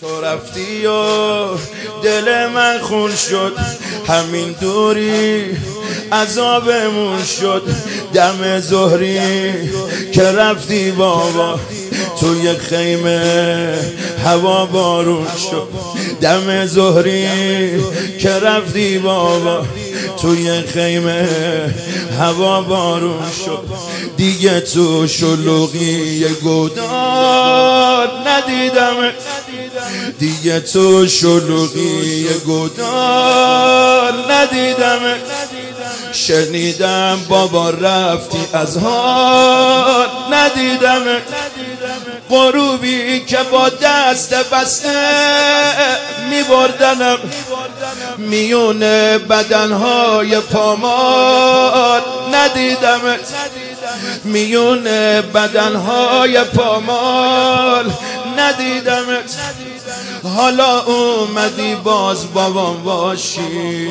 تو رفتی و دل من خون شد، همین دوری عذابمون شد. دم ظهری که رفتی بابا توی خیمه هوا بارون شد. دم ظهری که رفتی بابا توی خیمه هوا بارون شد. دیگه تو شلوغی گودال ندیدم، دیگه تو شلوغی گودال ندیدم. شنیدم بابا رفتی از حال ندیدم. غروبی که با دست بسته میبردنم میون بدنهای پامال ندیدم، میون بدنهای پامال ندیدم. حالا اومدی باز بابام باشی،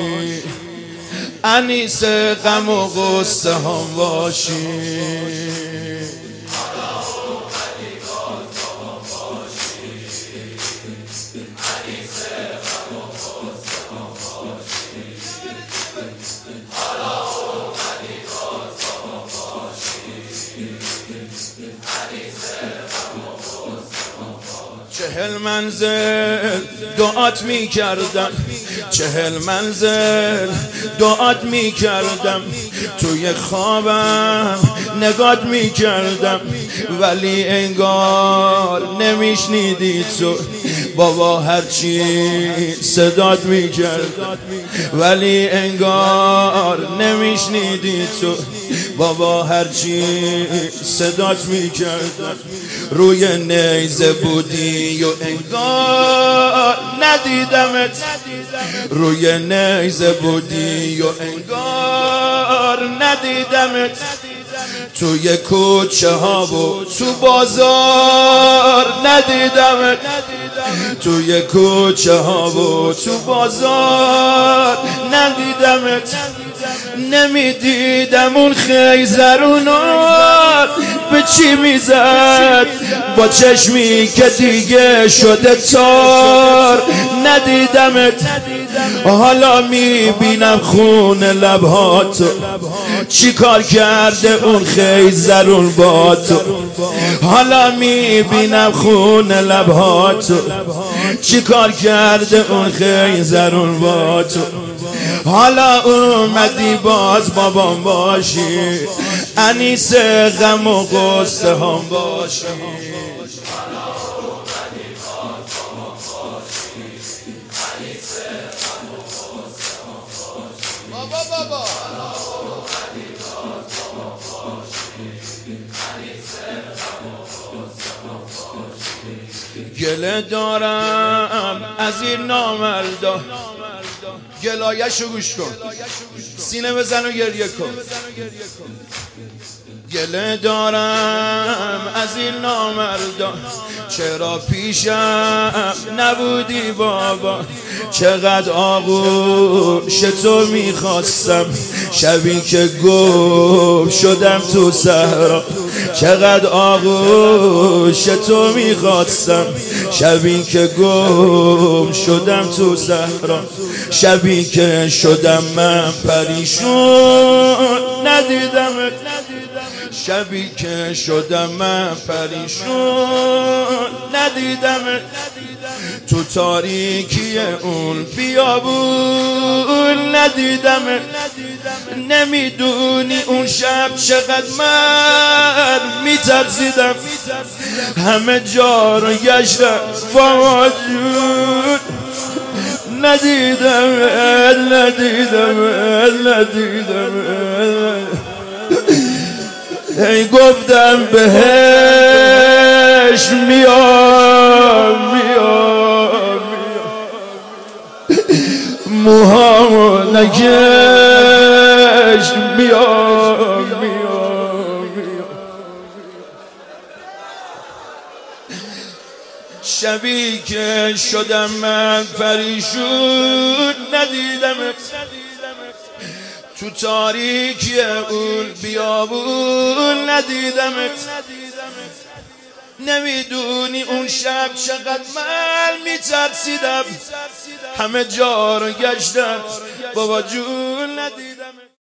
انیس غم و غصه هم باشی. چهل منزل دعات می کردم، چهل منزل دعات می کردم. توی خوابم نگات می کردم، ولی انگار نمیشنیدی تو بابا هرچی صدات می کردم، ولی انگار نمیشنیدی تو بابا هرچی صدات می کردم. روی نیزه بودی و انگار ندیدمت، روی نیزه بودی و انگار ندیدمت. توی کوچه ها و تو بازار ندیدمت، توی کوچه ها و تو بازار ندیدمت. نمیدیدم اون خیزرونات به چی میزد با چشمی که دیگه شده تار ندیدمت. حالا میبینم خون لبهاتو چی کار کرده اون خیزرون با تو. حالا میبینم خون لبهاتو چی کار کرده اون خیزرون با تو. حالا اومدی باز بابام باشی، انیس غم و غصه هم باشی. بابا گله دارم از این نامردا، گلایشو گوش کن، سینه بزن و گریه کن. گله دارم از این نامردا، چرا پیشم نبودی بابا. چقدر آغوش تو میخواستم شبی که گم شدم تو صحرا. چقدر آغوش تو میخواستم شبی که گم شدم تو صحرا. شبی که شدم من پریشون ندیدمت، شبی که شدم من پریشون ندیدمت. تو تاریکی اون بیابون ندیدمت. نمیدونی اون شب چقدر من میترسیدم، همه جا رو گشتم با وجود ندیدمت، ای گفتم بهش میام موهامو نکش میام. شبی که شدم من پریشون ندیدمت. تو تاریکی اون بیابون ندیدمت. نمیدونی اون شب چقدر من میترسیدم، همه جا رو گشتم بابا جون ندیدم.